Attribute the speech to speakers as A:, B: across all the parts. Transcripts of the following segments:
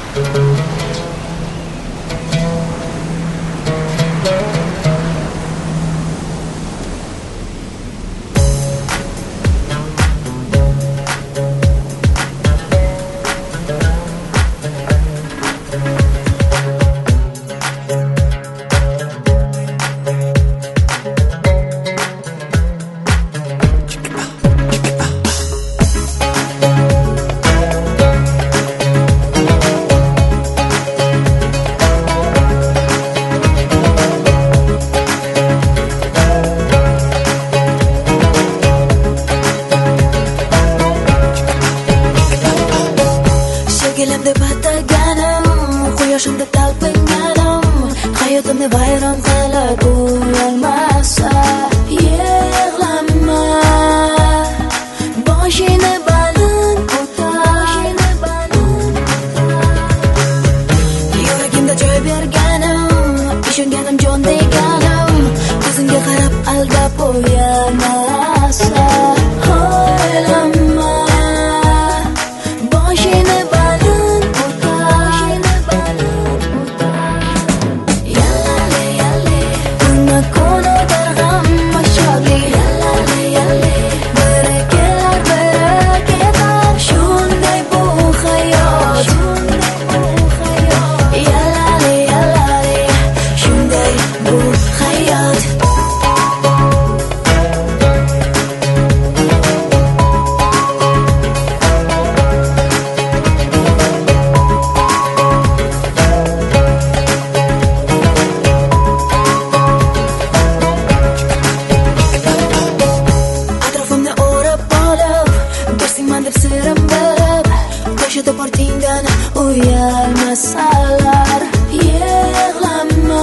A: Sevgilimni bataganim, quyoshimda talpinganim, hayotimni vayron qilib qo'yolmasa, yig'lama, boshini baland ko'tar, yuragimda joy berganim, ishonganim jon deganim, ko'zimga qarab aldab qo'yolmasa, o'ylama, boshini ko'chada bortingdan uyalmasalar, yig'lama,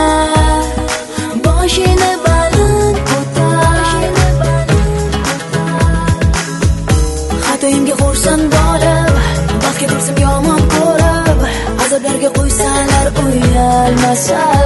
A: boshini baland ko'tar, xatoyimga xursand bo'lib, baxtga tursam yomon ko'rib, azoblarga qo'ysalar uyalmasalar.